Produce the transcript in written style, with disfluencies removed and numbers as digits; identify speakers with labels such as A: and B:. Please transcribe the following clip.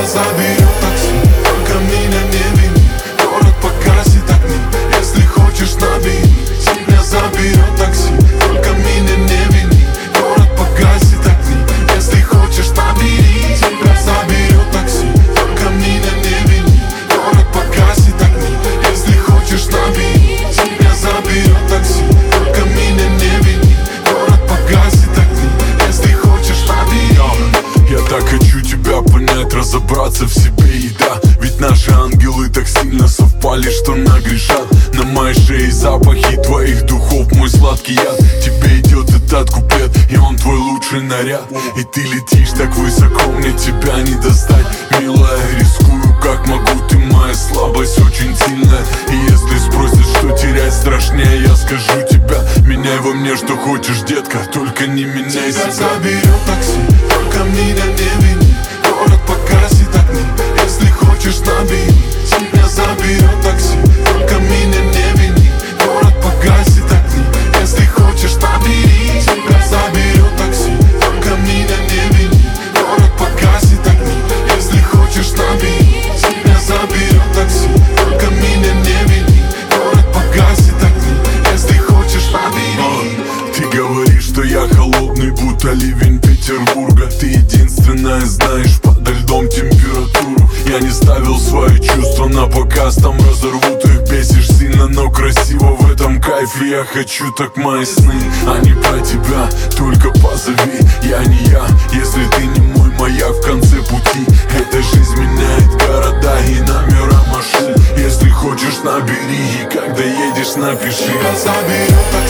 A: Тебя заберет такси, только меня не вини. Город погасит огни, если хочешь набери. Тебя заберет такси, только меня не вини. Город погасит огни, если хочешь набери. Тебя заберет такси, только меня не вини. Город погасит огни, если хочешь набери. Тебя заберет такси, только меня не вини. Город погасит огни, если хочешь набери. Я так хочу тебя понять, разобраться в себе, и да, ведь наши ангелы так сильно совпали, что нагрешат. На моей шее запахи твоих духов, мой сладкий яд. Тебе идет этот куплет, и он твой лучший наряд. И ты летишь так высоко, мне тебя не достать. Милая, рискую как могу, ты моя слабость очень сильная. И если спросят, что терять страшнее, я скажу тебя: меняй во мне что хочешь, детка, только не меняй себя. Тебя заберет такси, только меня не вини. Город погасит огни, если хочешь набери. Тебя заберет такси, только меня не вини. Город погасит огни, если хочешь набери. Тебя заберет такси, только меня не вини. Город погасит огни, если хочешь набери. Тебя заберет такси, только меня не вини. Город погасит огни, если хочешь набери. Ты говоришь, что я холодный, будто ливень Петербурга. Ты единственная знаешь подо льдом температуру. Я не ставил свои чувства на показ, там разорвут их. Бесишь сильно, но красиво, в этом кайфе. Я хочу так мои сны, а не про тебя, только позови. Я не я, если ты не мой маяк в конце пути. Эта жизнь меняет города и номера машин. Если хочешь набери, и когда едешь напиши. Тебя заберет